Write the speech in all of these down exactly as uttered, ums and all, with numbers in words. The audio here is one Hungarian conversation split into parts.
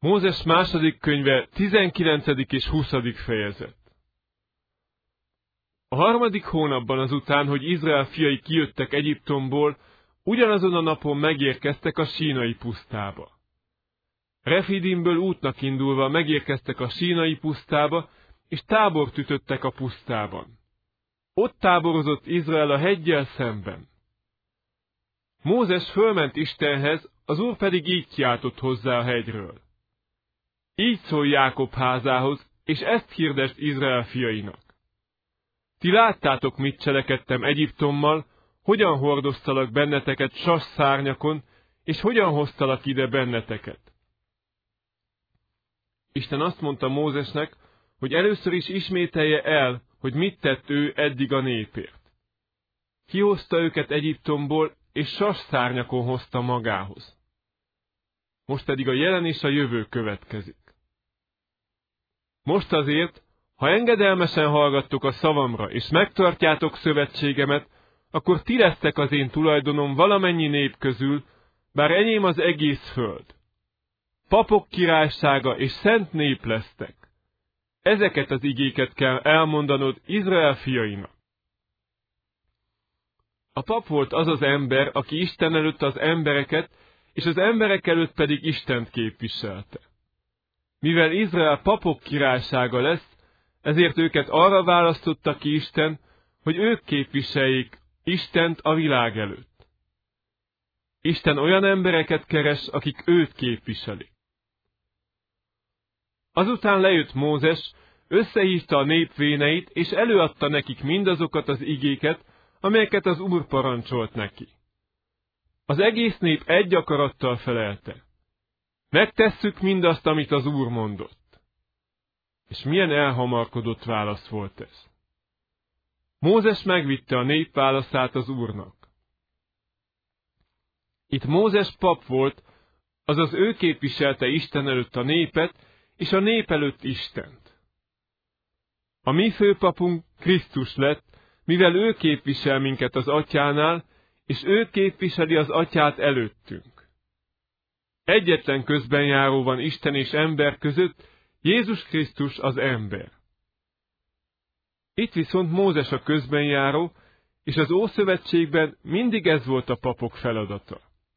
Mózes második könyve tizenkilencedik és huszadik fejezet. A harmadik hónapban azután, hogy Izrael fiai kijöttek Egyiptomból, ugyanazon a napon megérkeztek a sínai pusztába. Refidimből útnak indulva megérkeztek a sínai pusztába, és tábort ütöttek a pusztában. Ott táborozott Izrael a heggyel szemben. Mózes fölment Istenhez, az Úr pedig így kiáltott hozzá a hegyről. Így szólj Jákob házához, és ezt hirdesd Izrael fiainak. Ti láttátok, mit cselekedtem Egyiptommal, hogyan hordoztalak benneteket sas szárnyakon, és hogyan hoztalak ide benneteket. Isten azt mondta Mózesnek, hogy először is ismételje el, hogy mit tett ő eddig a népért. Kihozta őket Egyiptomból, és sas szárnyakon hozta magához. Most pedig a jelen és a jövő következik. Most azért, ha engedelmesen hallgattok a szavamra, és megtartjátok szövetségemet, akkor ti lesztek az én tulajdonom valamennyi nép közül, bár enyém az egész föld. Papok királysága és szent nép lesztek. Ezeket az igéket kell elmondanod Izrael fiainak. A pap volt az az ember, aki Isten előtt az embereket, és az emberek előtt pedig Istent képviselte. Mivel Izrael papok királysága lesz, ezért őket arra választotta ki Isten, hogy ők képviseljék Istent a világ előtt. Isten olyan embereket keres, akik őt képviselik. Azután lejött Mózes, összehívta a nép véneit, és előadta nekik mindazokat az igéket, amelyeket az Úr parancsolt neki. Az egész nép egy akarattal felelte. Megtesszük mindazt, amit az Úr mondott. És milyen elhamarkodott válasz volt ez. Mózes megvitte a nép válaszát az Úrnak. Itt Mózes pap volt, azaz ő képviselte Isten előtt a népet, és a nép előtt Istent. A mi főpapunk Krisztus lett, mivel ő képvisel minket az Atyánál, és ő képviseli az Atyát előttünk. Egyetlen közbenjáró van Isten és ember között, Jézus Krisztus az ember. Itt viszont Mózes a közbenjáró, és az Ószövetségben mindig ez volt a papok feladata.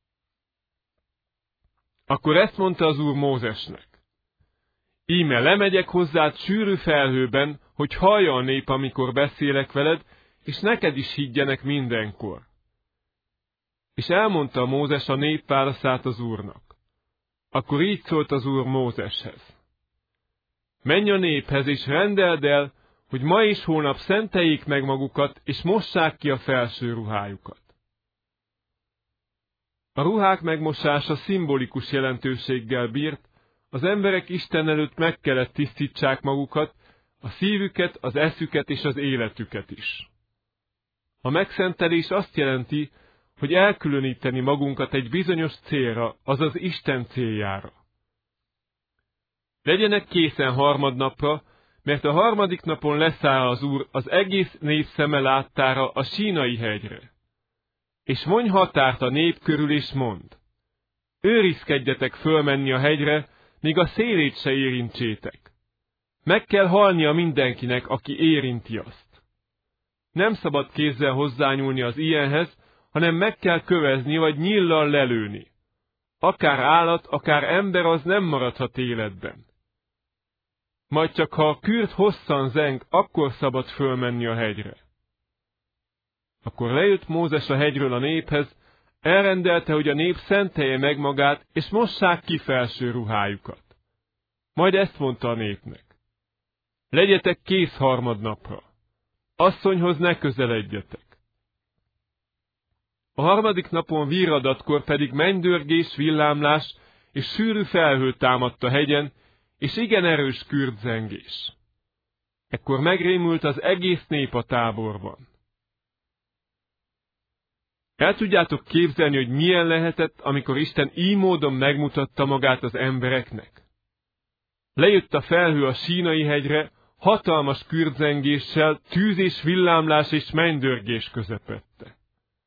Akkor ezt mondta az Úr Mózesnek. Íme lemegyek hozzád sűrű felhőben, hogy hallja a nép, amikor beszélek veled, és neked is higgyenek mindenkor. És elmondta Mózes a nép válaszát az Úrnak. Akkor így szólt az Úr Mózeshez. Menj a néphez, és rendeld el, hogy ma és holnap szenteljék meg magukat, és mossák ki a felső ruhájukat. A ruhák megmosása szimbolikus jelentőséggel bírt, az emberek Isten előtt meg kellett tisztítsák magukat, a szívüket, az eszüket és az életüket is. A megszentelés azt jelenti, hogy elkülöníteni magunkat egy bizonyos célra, azaz Isten céljára. Legyenek készen harmadnapra, mert a harmadik napon leszáll az Úr az egész nép szeme láttára a Sínai hegyre. És mondj határt a nép körül, és mond. Őrizkedjetek fölmenni a hegyre, míg a szélét se érintsétek. Meg kell halnia mindenkinek, aki érinti azt. Nem szabad kézzel hozzányúlni az ilyenhez, hanem meg kell kövezni, vagy nyíllal lelőni. Akár állat, akár ember az nem maradhat életben. Majd csak ha a kürt hosszan zeng, akkor szabad fölmenni a hegyre. Akkor lejött Mózes a hegyről a néphez, elrendelte, hogy a nép szentelje meg magát, és mossák ki felső ruhájukat. Majd ezt mondta a népnek. Legyetek kész harmadnapra. Asszonyhoz ne közeledjetek. A harmadik napon virradatkor pedig mennydörgés, villámlás és sűrű felhő támadt a hegyen, és igen erős kürtzengés. Ekkor megrémült az egész nép a táborban. El tudjátok képzelni, hogy milyen lehetett, amikor Isten így módon megmutatta magát az embereknek? Lejött a felhő a Sínai hegyre, hatalmas kürtzengéssel, tűz és villámlás és mennydörgés közepette.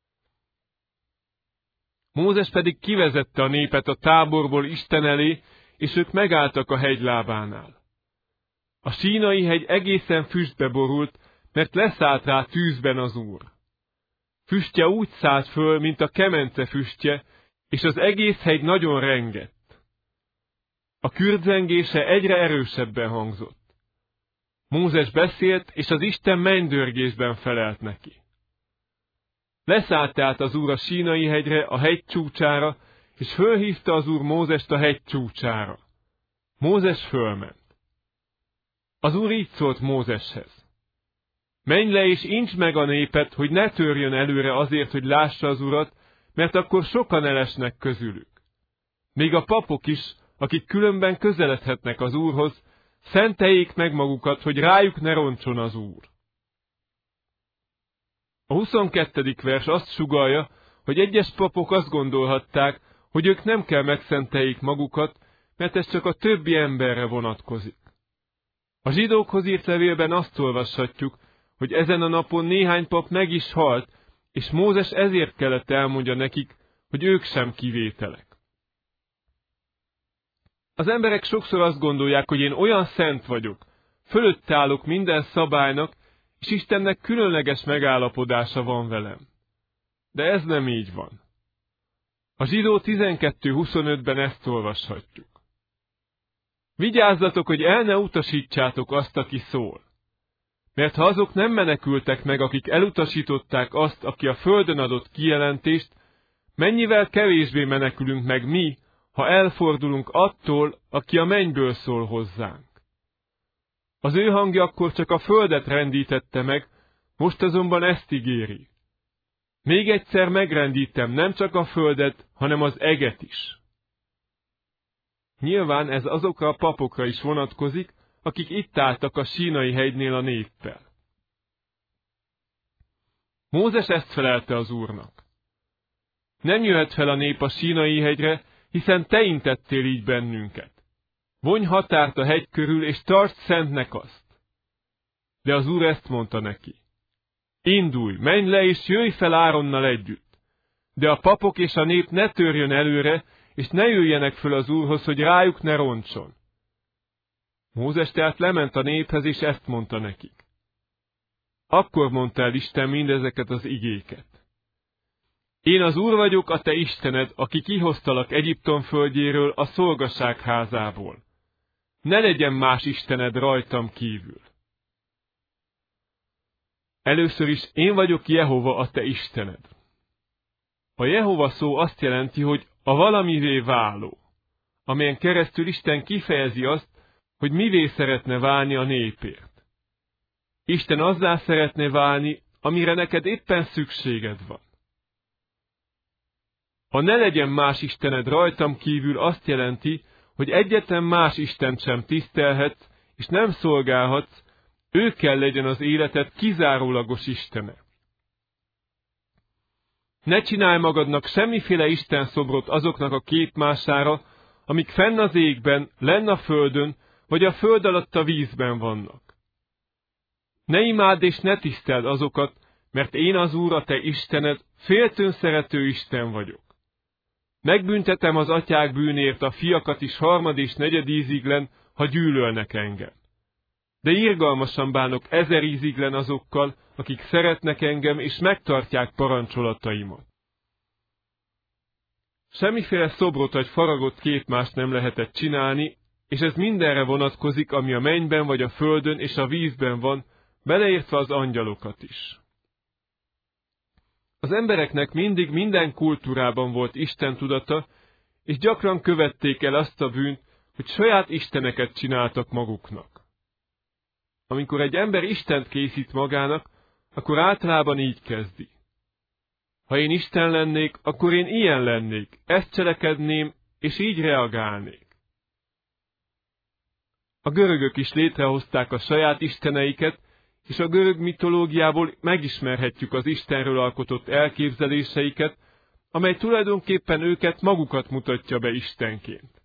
Mózes pedig kivezette a népet a táborból Isten elé, és ők megálltak a hegy lábánál. A Sínai hegy egészen füstbe borult, mert leszállt rá tűzben az Úr. Füstje úgy szállt föl, mint a kemence füstje, és az egész hegy nagyon rengett. A kürdzengése egyre erősebben hangzott. Mózes beszélt, és az Isten mennydörgésben felelt neki. Leszállt át az Úr a Sínai hegyre, a hegy csúcsára, és fölhívta az Úr Mózest a hegy csúcsára. Mózes fölment. Az Úr így szólt Mózeshez: menj le és intsd meg a népet, hogy ne törjön előre azért, hogy lássa az Urat, mert akkor sokan elesnek közülük. Még a papok is, akik különben közeledhetnek az Úrhoz, szenteljék meg magukat, hogy rájuk ne roncson az Úr. A huszonkettedik vers azt sugallja, hogy egyes papok azt gondolhatták, hogy ők nem kell megszenteljék magukat, mert ez csak a többi emberre vonatkozik. A zsidókhoz írt levélben azt olvashatjuk, hogy ezen a napon néhány pap meg is halt, és Mózes ezért kellett elmondja nekik, hogy ők sem kivételek. Az emberek sokszor azt gondolják, hogy én olyan szent vagyok, fölött állok minden szabálynak, és Istennek különleges megállapodása van velem. De ez nem így van. A Zsidó tizenkettő huszonötben ezt olvashatjuk. Vigyázzatok, hogy el ne utasítsátok azt, aki szól. Mert ha azok nem menekültek meg, akik elutasították azt, aki a földön adott kijelentést, mennyivel kevésbé menekülünk meg mi, ha elfordulunk attól, aki a mennyből szól hozzánk. Az ő hangja akkor csak a földet rendítette meg, most azonban ezt ígéri: még egyszer megrendítem nem csak a földet, hanem az eget is. Nyilván ez azokra a papokra is vonatkozik, akik itt álltak a Sínai hegynél a néppel. Mózes ezt felelte az Úrnak: nem jöhet fel a nép a Sínai hegyre, hiszen te intettél így bennünket. Vonj határt a hegy körül, és tartsd szentnek azt. De az Úr ezt mondta neki: indulj, menj le, és jöjj fel Áronnal együtt. De a papok és a nép ne törjön előre, és ne jöjjenek föl az Úrhoz, hogy rájuk ne roncson. Mózes tehát lement a néphez, és ezt mondta nekik. Akkor mondta el Isten mindezeket az igéket: én az Úr vagyok, a te Istened, aki kihoztalak Egyiptom földjéről, a szolgaság házából. Ne legyen más istened rajtam kívül. Először is én vagyok Jehova, a te Istened. A Jehova szó azt jelenti, hogy a valamivé váló, amelyen keresztül Isten kifejezi azt, hogy mivé szeretne válni a népért. Isten azzá szeretne válni, amire neked éppen szükséged van. A ne legyen más istened rajtam kívül azt jelenti, hogy egyetlen más istent sem tisztelhetsz, és nem szolgálhatsz, ő kell legyen az életed kizárólagos istene. Ne csinálj magadnak semmiféle istenszobrot azoknak a képmására, amik fenn az égben, lenn a földön, vagy a föld alatt a vízben vannak. Ne imádd és ne tiszteld azokat, mert én az Úr, a te Istened, féltőn szerető Isten vagyok. Megbüntetem az atyák bűnért a fiakat is harmad és negyed íziglen, ha gyűlölnek engem. De irgalmasan bánok ezer íziglen azokkal, akik szeretnek engem és megtartják parancsolataimat. Semmiféle szobrot vagy faragott képmást nem lehetett csinálni, és ez mindenre vonatkozik, ami a mennyben vagy a földön és a vízben van, beleértve az angyalokat is. Az embereknek mindig minden kultúrában volt Isten tudata, és gyakran követték el azt a bűnt, hogy saját isteneket csináltak maguknak. Amikor egy ember Istent készít magának, akkor általában így kezdi: ha én Isten lennék, akkor én ilyen lennék, ezt cselekedném, és így reagálnék. A görögök is létrehozták a saját isteneiket, és a görög mitológiából megismerhetjük az Istenről alkotott elképzeléseiket, amely tulajdonképpen őket magukat mutatja be Istenként.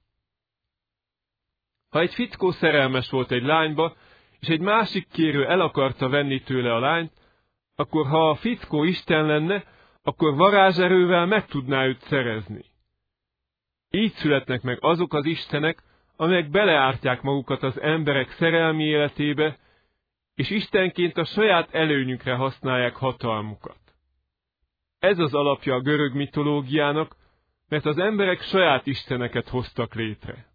Ha egy fickó szerelmes volt egy lányba, és egy másik kérő el akarta venni tőle a lányt, akkor ha a fickó Isten lenne, akkor varázserővel meg tudná őt szerezni. Így születnek meg azok az istenek, amelyek beleártják magukat az emberek szerelmi életébe, és istenként a saját előnyükre használják hatalmukat. Ez az alapja a görög mitológiának, mert az emberek saját isteneket hoztak létre.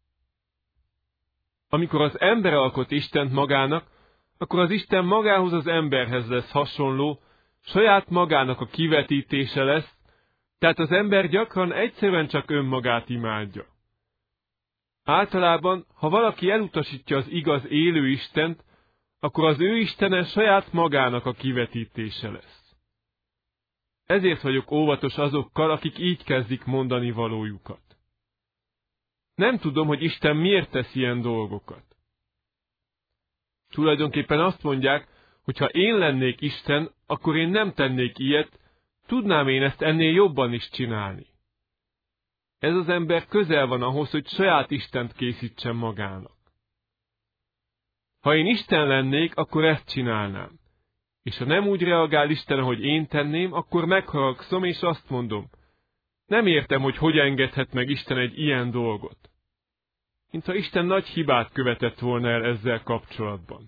Amikor az ember alkot Istent magának, akkor az Isten magához az emberhez lesz hasonló, saját magának a kivetítése lesz, tehát az ember gyakran egyszerűen csak önmagát imádja. Általában, ha valaki elutasítja az igaz élő Istent, akkor az ő istene saját magának a kivetítése lesz. Ezért vagyok óvatos azokkal, akik így kezdik mondani valójukat. Nem tudom, hogy Isten miért tesz ilyen dolgokat. Tulajdonképpen azt mondják, hogy ha én lennék Isten, akkor én nem tennék ilyet, tudnám én ezt ennél jobban is csinálni. Ez az ember közel van ahhoz, hogy saját Istent készítsen magának. Ha én Isten lennék, akkor ezt csinálnám. És ha nem úgy reagál Isten, ahogy én tenném, akkor megharagszom, és azt mondom, nem értem, hogy hogy engedhet meg Isten egy ilyen dolgot. Mintha Isten nagy hibát követett volna el ezzel kapcsolatban.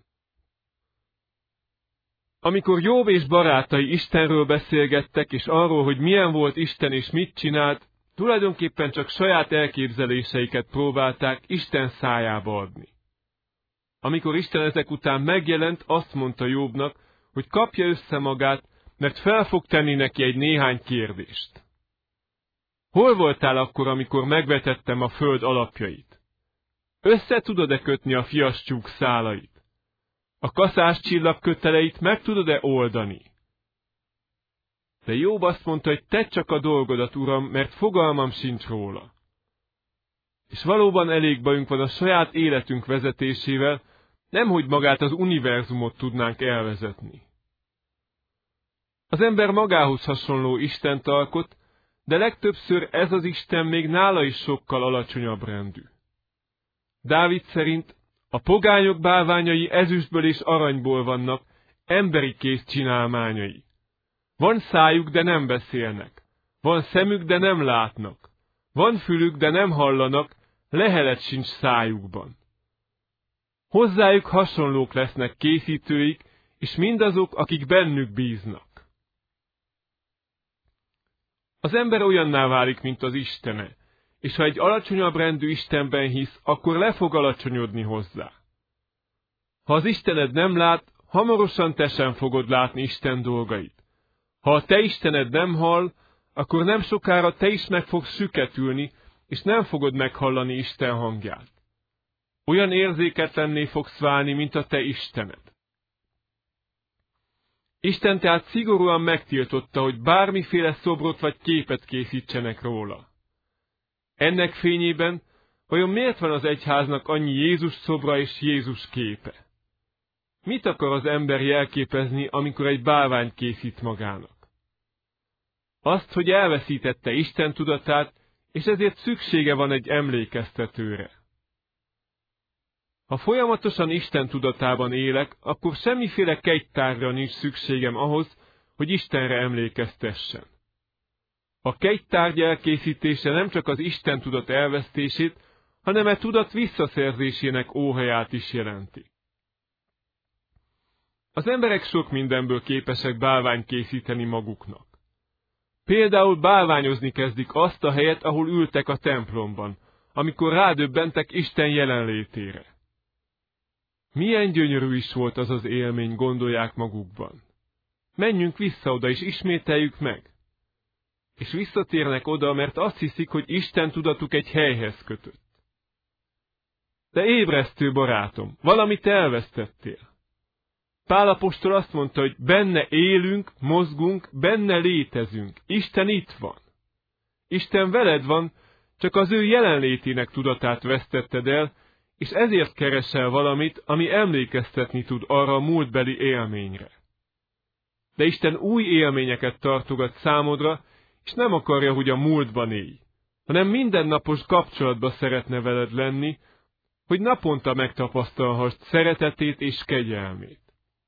Amikor Jobb és barátai Istenről beszélgettek, és arról, hogy milyen volt Isten és mit csinált, tulajdonképpen csak saját elképzeléseiket próbálták Isten szájába adni. Amikor Isten ezek után megjelent, azt mondta Jobbnak, hogy kapja össze magát, mert fel fog tenni neki egy néhány kérdést. Hol voltál akkor, amikor megvetettem a föld alapjait? Össze tudod-e kötni a fiaschúk szálait? A kaszás csillag köteleit meg tudod-e oldani? De Jobb azt mondta, hogy tedd csak a dolgodat, Uram, mert fogalmam sincs róla. És valóban elég bajunk van a saját életünk vezetésével, nemhogy magát az univerzumot tudnánk elvezetni. Az ember magához hasonló Istent alkot, de legtöbbször ez az Isten még nála is sokkal alacsonyabb rendű. Dávid szerint a pogányok bálványai ezüstből és aranyból vannak, emberi kéz csinálmányai. Van szájuk, de nem beszélnek. Van szemük, de nem látnak. Van fülük, de nem hallanak, lehelet sincs szájukban. Hozzájuk hasonlók lesznek készítőik, és mindazok, akik bennük bíznak. Az ember olyanná válik, mint az istene, és ha egy alacsonyabb rendű Istenben hisz, akkor le fog alacsonyodni hozzá. Ha az Istened nem lát, hamarosan te sem fogod látni Isten dolgait. Ha a te Istened nem hall, akkor nem sokára te is meg fogsz süketülni, és nem fogod meghallani Isten hangját. Olyan érzéketlenné fogsz válni, mint a te Istened. Isten tehát szigorúan megtiltotta, hogy bármiféle szobrot vagy képet készítsenek róla. Ennek fényében vajon miért van az egyháznak annyi Jézus szobra és Jézus képe? Mit akar az ember jelképezni, amikor egy bálványt készít magának? Azt, hogy elveszítette Isten tudatát, és ezért szüksége van egy emlékeztetőre. Ha folyamatosan Isten tudatában élek, akkor semmiféle kegytárra nincs szükségem ahhoz, hogy Istenre emlékeztessen. A kegytárgy elkészítése nem csak az Isten tudat elvesztését, hanem e tudat visszaszerzésének óhaját is jelenti. Az emberek sok mindenből képesek bálványt készíteni maguknak. Például bálványozni kezdik azt a helyet, ahol ültek a templomban, amikor rádöbbentek Isten jelenlétére. Milyen gyönyörű is volt az az élmény, gondolják magukban. Menjünk vissza oda, és ismételjük meg. És visszatérnek oda, mert azt hiszik, hogy Isten tudatuk egy helyhez kötött. De ébresztő barátom, valamit elvesztettél. Pál apostol azt mondta, hogy benne élünk, mozgunk, benne létezünk. Isten itt van. Isten veled van, csak az ő jelenlétének tudatát vesztetted el, és ezért keresel valamit, ami emlékeztetni tud arra a múltbeli élményre. De Isten új élményeket tartogat számodra, és nem akarja, hogy a múltban élj, hanem mindennapos kapcsolatba szeretne veled lenni, hogy naponta megtapasztalhassd szeretetét és kegyelmét.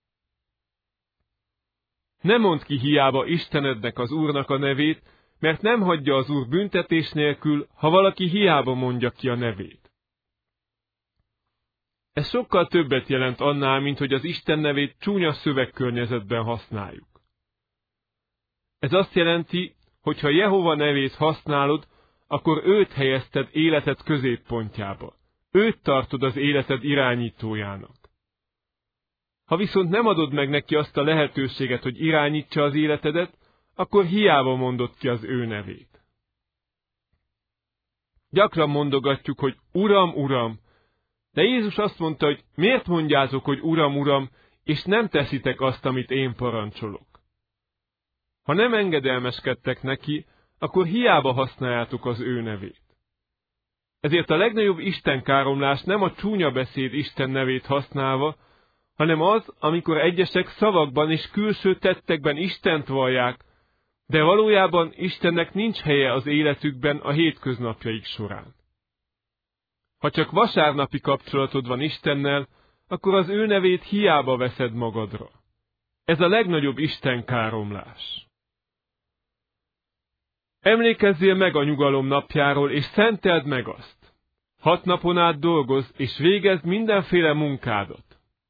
Ne mondd ki hiába Istenednek, az Úrnak a nevét, mert nem hagyja az Úr büntetés nélkül, ha valaki hiába mondja ki a nevét. Ez sokkal többet jelent annál, mint hogy az Isten nevét csúnya szövegkörnyezetben használjuk. Ez azt jelenti, hogy ha Jehova nevét használod, akkor őt helyezted életed középpontjába. Őt tartod az életed irányítójának. Ha viszont nem adod meg neki azt a lehetőséget, hogy irányítsa az életedet, akkor hiába mondod ki az ő nevét. Gyakran mondogatjuk, hogy Uram, Uram, de Jézus azt mondta, hogy miért mondjátok, hogy Uram, Uram, és nem teszitek azt, amit én parancsolok. Ha nem engedelmeskedtek neki, akkor hiába használjátok az ő nevét. Ezért a legnagyobb istenkáromlás nem a csúnya beszéd Isten nevét használva, hanem az, amikor egyesek szavakban és külső tettekben Istent vallják, de valójában Istennek nincs helye az életükben a hétköznapjaik során. Ha csak vasárnapi kapcsolatod van Istennel, akkor az ő nevét hiába veszed magadra. Ez a legnagyobb istenkáromlás. Emlékezzél meg a nyugalom napjáról, és szenteld meg azt. Hat napon át dolgozz, és végezd mindenféle munkádat.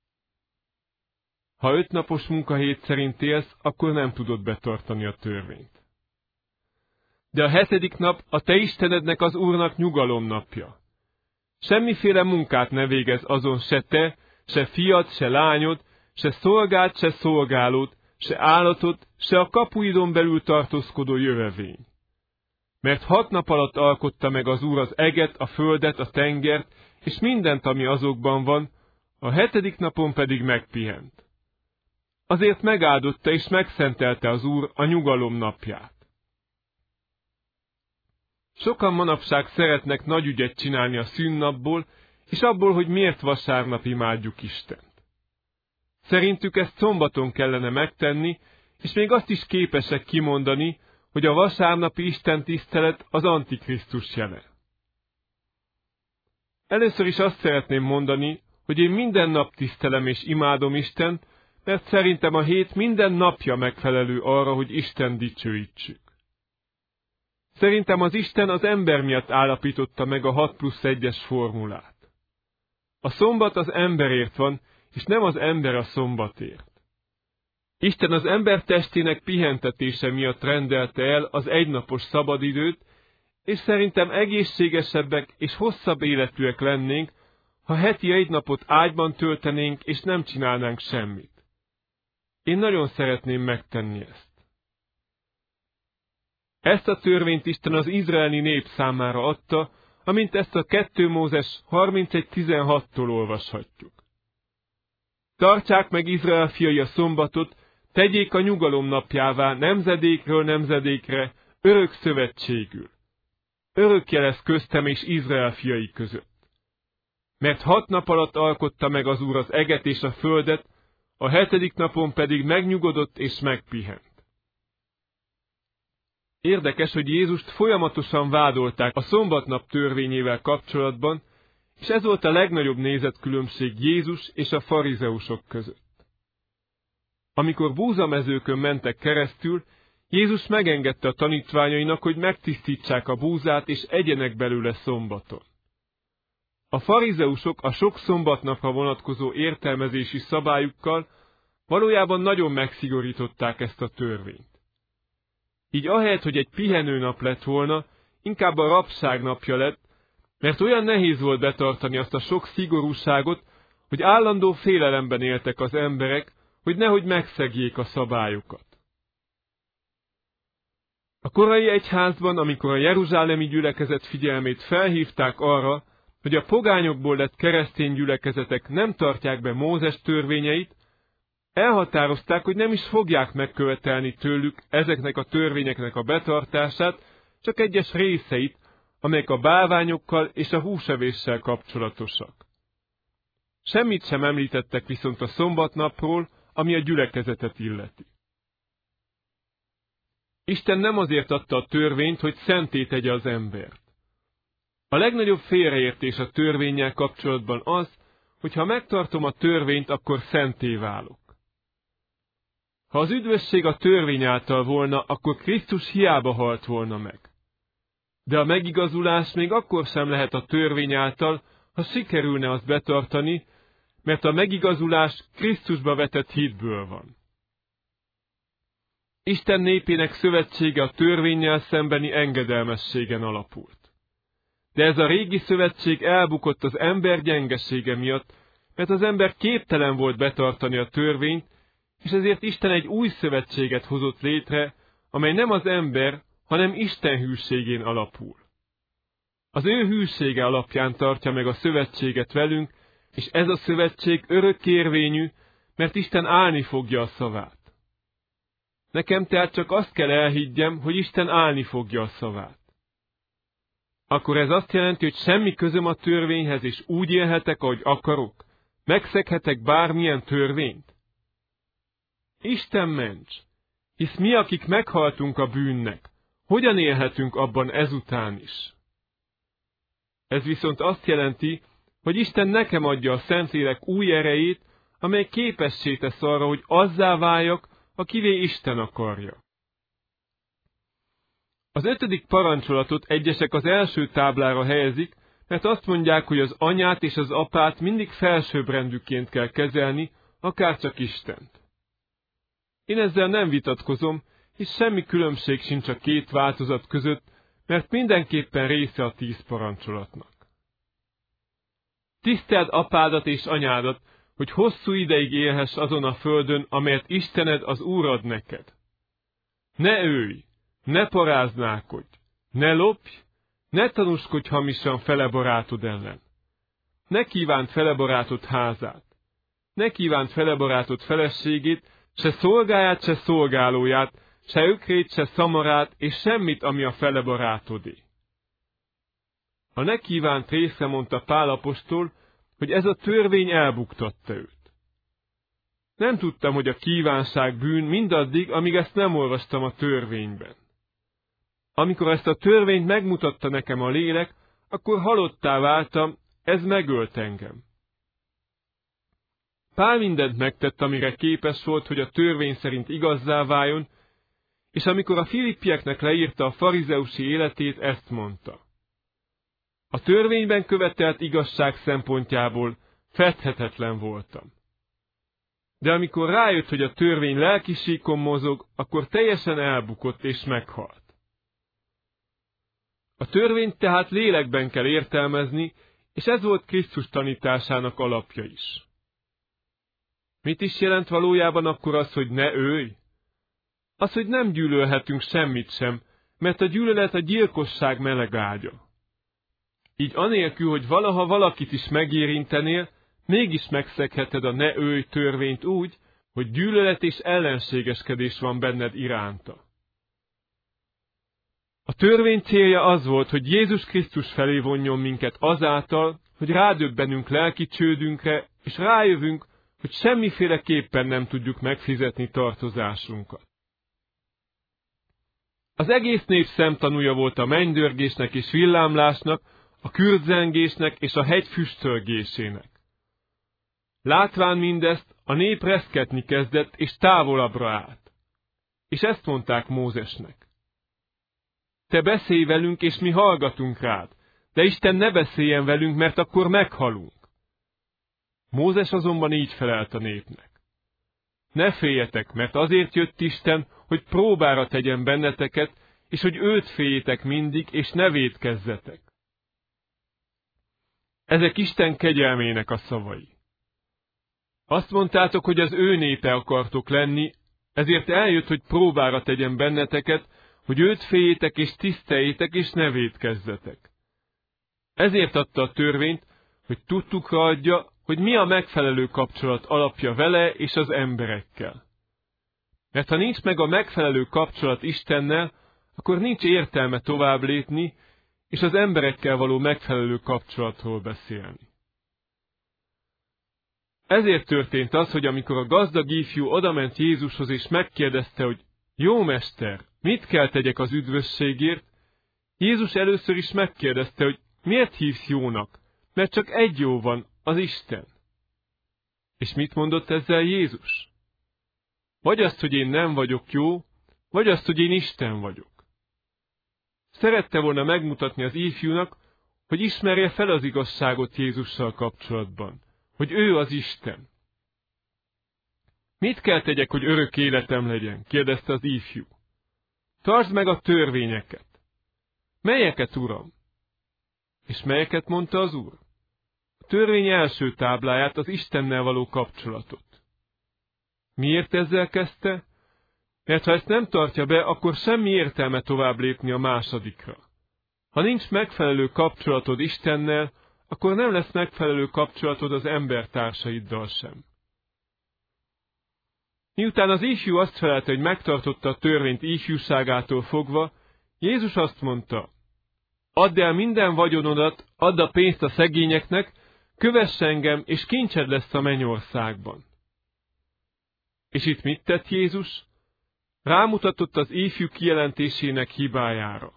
Ha öt napos munkahét szerint élsz, akkor nem tudod betartani a törvényt. De a hetedik nap a te Istenednek, az Úrnak nyugalom napja. Semmiféle munkát ne végezz azon se te, se fiad, se lányod, se szolgád, se szolgálód, se állatod, se a kapuidon belül tartózkodó jövevény. Mert hat nap alatt alkotta meg az Úr az eget, a földet, a tengert, és mindent, ami azokban van, a hetedik napon pedig megpihent. Azért megáldotta és megszentelte az Úr a nyugalom napját. Sokan manapság szeretnek nagy ügyet csinálni a szünnapból, és abból, hogy miért vasárnap imádjuk Istent. Szerintük ezt szombaton kellene megtenni, és még azt is képesek kimondani, hogy a vasárnapi istentisztelet az Antikrisztus jele. Először is azt szeretném mondani, hogy én minden nap tisztelem és imádom Istent, mert szerintem a hét minden napja megfelelő arra, hogy Isten dicsőítsük. Szerintem az Isten az ember miatt állapította meg a hat plusz egyes formulát. A szombat az emberért van, és nem az ember a szombatért. Isten az ember testének pihentetése miatt rendelte el az egynapos szabadidőt, és szerintem egészségesebbek és hosszabb életűek lennénk, ha heti egy napot ágyban töltenénk, és nem csinálnánk semmit. Én nagyon szeretném megtenni ezt. Ezt a törvényt Isten az izraeli nép számára adta, amint ezt a kettő Mózes harmincegy tizenhattól olvashatjuk. Tartsák meg Izrael fiai a szombatot, tegyék a nyugalom napjává nemzedékről nemzedékre, örök szövetségül. Örökje lesz köztem és Izrael fiai között. Mert hat nap alatt alkotta meg az Úr az eget és a földet, a hetedik napon pedig megnyugodott és megpihent. Érdekes, hogy Jézust folyamatosan vádolták a szombatnap törvényével kapcsolatban, és ez volt a legnagyobb nézetkülönbség Jézus és a farizeusok között. Amikor búzamezőkön mentek keresztül, Jézus megengedte a tanítványainak, hogy megtisztítsák a búzát és egyenek belőle szombaton. A farizeusok a sok szombatnapra vonatkozó értelmezési szabályukkal valójában nagyon megszigorították ezt a törvényt. Így ahelyett, hogy egy pihenőnap lett volna, inkább a rabság napja lett, mert olyan nehéz volt betartani azt a sok szigorúságot, hogy állandó félelemben éltek az emberek, hogy nehogy megszegjék a szabályokat. A korai egyházban, amikor a jeruzsálemi gyülekezet figyelmét felhívták arra, hogy a pogányokból lett keresztény gyülekezetek nem tartják be Mózes törvényeit, elhatározták, hogy nem is fogják megkövetelni tőlük ezeknek a törvényeknek a betartását, csak egyes részeit, amelyek a bálványokkal és a húsevéssel kapcsolatosak. Semmit sem említettek viszont a szombatnapról, ami a gyülekezetet illeti. Isten nem azért adta a törvényt, hogy szenté tegye az embert. A legnagyobb félreértés a törvénnyel kapcsolatban az, hogy ha megtartom a törvényt, akkor szenté válok. Ha az üdvösség a törvény által volna, akkor Krisztus hiába halt volna meg. De a megigazulás még akkor sem lehet a törvény által, ha sikerülne azt betartani, mert a megigazulás Krisztusba vetett hitből van. Isten népének szövetsége a törvénnyel szembeni engedelmességen alapult. De ez a régi szövetség elbukott az ember gyengesége miatt, mert az ember képtelen volt betartani a törvényt, és ezért Isten egy új szövetséget hozott létre, amely nem az ember, hanem Isten hűségén alapul. Az ő hűsége alapján tartja meg a szövetséget velünk, és ez a szövetség örökkérvényű, mert Isten állni fogja a szavát. Nekem tehát csak azt kell elhiggyem, hogy Isten állni fogja a szavát. Akkor ez azt jelenti, hogy semmi közöm a törvényhez, és úgy élhetek, ahogy akarok? Megszeghetek bármilyen törvényt? Isten ments! Hisz mi, akik meghaltunk a bűnnek, hogyan élhetünk abban ezután is? Ez viszont azt jelenti, hogy Isten nekem adja a Szentlélek új erejét, amely képessé tesz arra, hogy azzá váljak, akivé Isten akarja. Az ötödik parancsolatot egyesek az első táblára helyezik, mert azt mondják, hogy az anyát és az apát mindig felsőbbrendűként kell kezelni, akárcsak Istent. Én ezzel nem vitatkozom, hisz semmi különbség sincs a két változat között, mert mindenképpen része a tíz parancsolatnak. Tiszteld apádat és anyádat, hogy hosszú ideig élhess azon a földön, amelyet Istened az Úr ad neked. Ne ölj, ne paráználkodj, ne lopj, ne tanúskodj hamisan fele barátod ellen. Ne kívánt fele barátod házát, ne kívánt fele barátod feleségét, se szolgáját, se szolgálóját, se ökrét, se szamarát, és semmit, ami a fele barátodé. A ne kívánt része, mondta Pál apostol, hogy ez a törvény elbuktatta őt. Nem tudtam, hogy a kívánság bűn mindaddig, amíg ezt nem olvastam a törvényben. Amikor ezt a törvényt megmutatta nekem a lélek, akkor halottá váltam, ez megölt engem. Pál mindent megtett, amire képes volt, hogy a törvény szerint igazzá váljon, és amikor a filippieknek leírta a farizeusi életét, ezt mondta. A törvényben követelt igazság szempontjából fedhetetlen voltam. De amikor rájött, hogy a törvény lelki síkon mozog, akkor teljesen elbukott és meghalt. A törvényt tehát lélekben kell értelmezni, és ez volt Krisztus tanításának alapja is. Mit is jelent valójában akkor az, hogy ne ölj? Az, hogy nem gyűlölhetünk semmit sem, mert a gyűlölet a gyilkosság meleg ágya. Így anélkül, hogy valaha valakit is megérintenél, mégis megszegheted a ne ölj törvényt úgy, hogy gyűlölet és ellenségeskedés van benned iránta. A törvény célja az volt, hogy Jézus Krisztus felé vonjon minket azáltal, hogy rádöbbenünk lelki csődünkre, és rájövünk, hogy semmiféleképpen nem tudjuk megfizetni tartozásunkat. Az egész nép szemtanúja volt a mennydörgésnek és villámlásnak, a kürdzengésnek és a hegy füstölgésének. Látván mindezt, a nép reszketni kezdett, és távolabbra állt. És ezt mondták Mózesnek. Te beszélj velünk, és mi hallgatunk rád, de Isten ne beszéljen velünk, mert akkor meghalunk. Mózes azonban így felelt a népnek. Ne féljetek, mert azért jött Isten, hogy próbára tegyen benneteket, és hogy őt féljétek mindig, és ne vétkezzetek. Ezek Isten kegyelmének a szavai. Azt mondtátok, hogy az ő népe akartok lenni, ezért eljött, hogy próbára tegyen benneteket, hogy őt féljétek és tiszteljétek, és ne vétkezzetek. Ezért adta a törvényt, hogy tudtukra adja, hogy mi a megfelelő kapcsolat alapja vele és az emberekkel. Mert ha nincs meg a megfelelő kapcsolat Istennel, akkor nincs értelme tovább lépni, és az emberekkel való megfelelő kapcsolatról beszélni. Ezért történt az, hogy amikor a gazdag ifjú odament Jézushoz és megkérdezte, hogy jó mester, mit kell tegyek az üdvösségért, Jézus először is megkérdezte, hogy miért hívsz jónak, mert csak egy jó van, az Isten. És mit mondott ezzel Jézus? Vagy azt, hogy én nem vagyok jó, vagy azt, hogy én Isten vagyok. Szerette volna megmutatni az ifjúnak, hogy ismerje fel az igazságot Jézussal kapcsolatban, hogy ő az Isten. Mit kell tegyek, hogy örök életem legyen? Kérdezte az ifjú. Tartsd meg a törvényeket. Melyeket, Uram? És melyeket mondta az Úr? A törvény első tábláját, az Istennel való kapcsolatot. Miért ezzel kezdte? Mert ha ezt nem tartja be, akkor semmi értelme tovább lépni a másodikra. Ha nincs megfelelő kapcsolatod Istennel, akkor nem lesz megfelelő kapcsolatod az embertársaiddal sem. Miután az ifjú azt felelte, hogy megtartotta a törvényt ifjúságától fogva, Jézus azt mondta, add el minden vagyonodat, add a pénzt a szegényeknek, kövess engem, és kincsed lesz a mennyországban. És itt mit tett Jézus? Rámutatott az ifjú kijelentésének hibájára.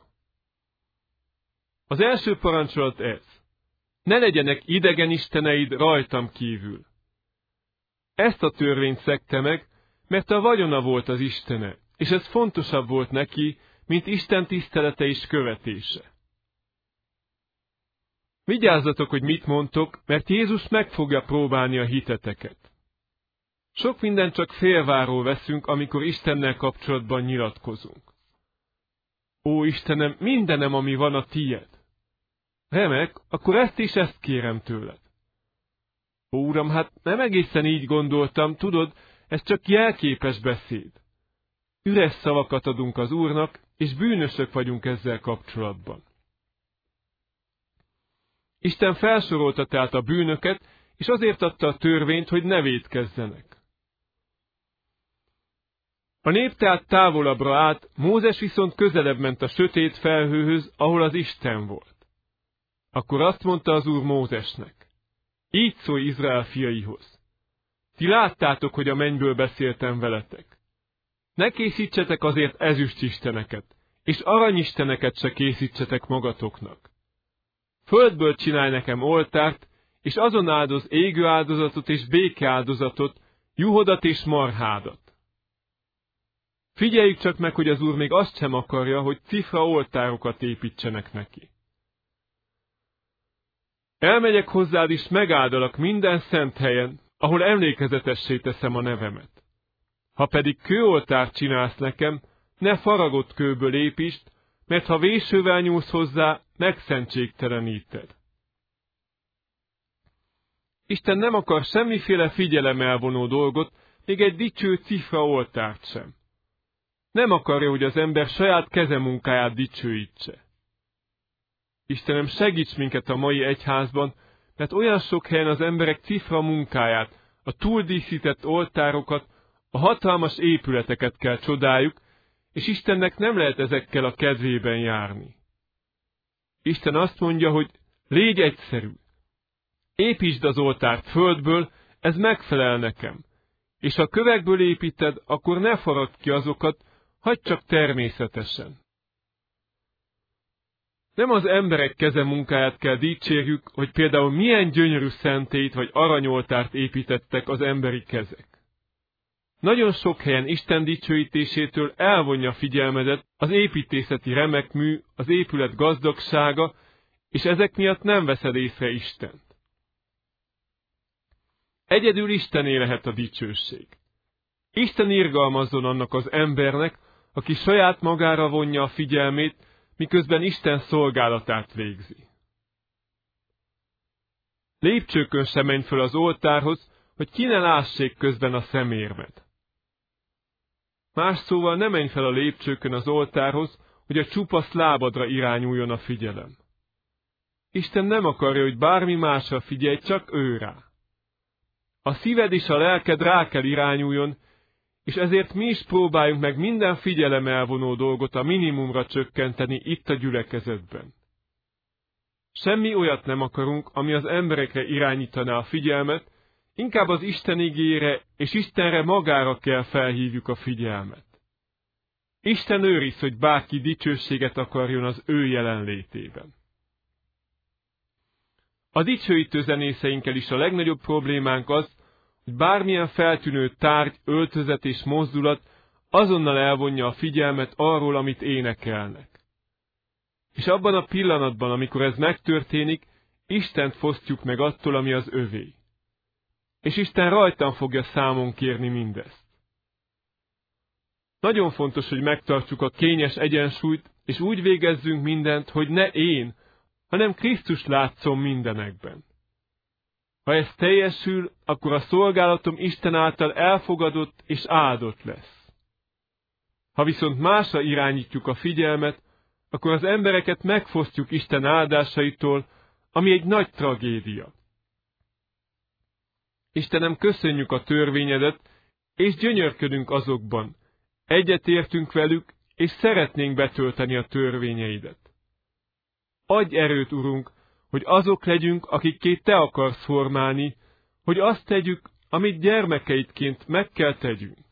Az első parancsolat ez. Ne legyenek idegen isteneid rajtam kívül. Ezt a törvényt szegte meg, mert a vagyona volt az istene, és ez fontosabb volt neki, mint Isten tisztelete és követése. Vigyázzatok, hogy mit mondtok, mert Jézus meg fogja próbálni a hiteteket. Sok mindent csak félváról veszünk, amikor Istennel kapcsolatban nyilatkozunk. Ó, Istenem, mindenem, ami van, a tied. Remek, akkor ezt is ezt kérem tőled. Ó, Uram, hát nem egészen így gondoltam, tudod, ez csak jelképes beszéd. Üres szavakat adunk az Úrnak, és bűnösök vagyunk ezzel kapcsolatban. Isten felsorolta tehát a bűnöket, és azért adta a törvényt, hogy ne vétkezzenek. A nép tehát távolabbra állt, Mózes viszont közelebb ment a sötét felhőhöz, ahol az Isten volt. Akkor azt mondta az Úr Mózesnek, így szólj Izrael fiaihoz. Ti láttátok, hogy a mennyből beszéltem veletek. Ne készítsetek azért ezüstisteneket, és aranyisteneket se készítsetek magatoknak. Földből csinálj nekem oltárt, és azon áldoz égő áldozatot és béke áldozatot, juhodat és marhádat. Figyeljük csak meg, hogy az Úr még azt sem akarja, hogy cifra oltárokat építsenek neki. Elmegyek hozzád is megáldalak minden szent helyen, ahol emlékezetessé teszem a nevemet. Ha pedig kőoltárt csinálsz nekem, ne faragott kőből építsd, mert ha vésővel nyúlsz hozzá, megszentségteleníted. Isten nem akar semmiféle figyelem elvonó dolgot, még egy dicső cifra oltárt sem. Nem akarja, hogy az ember saját kezemunkáját dicsőítse. Istenem, segíts minket a mai egyházban, mert olyan sok helyen az emberek cifra munkáját, a túldíszített oltárokat, a hatalmas épületeket kell csodáljuk, és Istennek nem lehet ezekkel a kedvében járni. Isten azt mondja, hogy légy egyszerű. Építsd az oltárt földből, ez megfelel nekem. És ha kövekből építed, akkor ne faragd ki azokat, hagyd csak természetesen. Nem az emberek keze munkáját kell dicsérjük, hogy például milyen gyönyörű szentélyt vagy aranyoltárt építettek az emberi kezek. Nagyon sok helyen Isten dicsőítésétől elvonja figyelmedet az építészeti remekmű, az épület gazdagsága, és ezek miatt nem veszed észre Istent. Egyedül Istené lehet a dicsőség. Isten irgalmazzon annak az embernek, aki saját magára vonja a figyelmét, miközben Isten szolgálatát végzi. Lépcsőkön sem menj föl az oltárhoz, hogy ki ne lássék közben a szemérmed. Más szóval ne menj fel a lépcsőkön az oltárhoz, hogy a csupasz lábadra irányuljon a figyelem. Isten nem akarja, hogy bármi másra figyelj, csak ő rá. A szíved és a lelked rá kell irányuljon, és ezért mi is próbáljunk meg minden figyelem elvonó dolgot a minimumra csökkenteni itt a gyülekezetben. Semmi olyat nem akarunk, ami az emberekre irányítaná a figyelmet, inkább az Isten igére és Istenre magára kell felhívjuk a figyelmet. Isten őriz, hogy bárki dicsőséget akarjon az ő jelenlétében. A dicsőítő zenészeinkkel is a legnagyobb problémánk az, hogy bármilyen feltűnő tárgy, öltözet és mozdulat azonnal elvonja a figyelmet arról, amit énekelnek. És abban a pillanatban, amikor ez megtörténik, Istent fosztjuk meg attól, ami az övé. és Isten rajtam fogja számon kérni mindezt. Nagyon fontos, hogy megtartsuk a kényes egyensúlyt, és úgy végezzünk mindent, hogy ne én, hanem Krisztus látszom mindenekben. Ha ez teljesül, akkor a szolgálatom Isten által elfogadott és áldott lesz. Ha viszont másra irányítjuk a figyelmet, akkor az embereket megfosztjuk Isten áldásaitól, ami egy nagy tragédia. Istenem, köszönjük a törvényedet, és gyönyörködünk azokban. Egyetértünk velük, és szeretnénk betölteni a törvényeidet. Adj erőt, Urunk, hogy azok legyünk, akikké Te akarsz formálni, hogy azt tegyük, amit gyermekeidként meg kell tegyünk.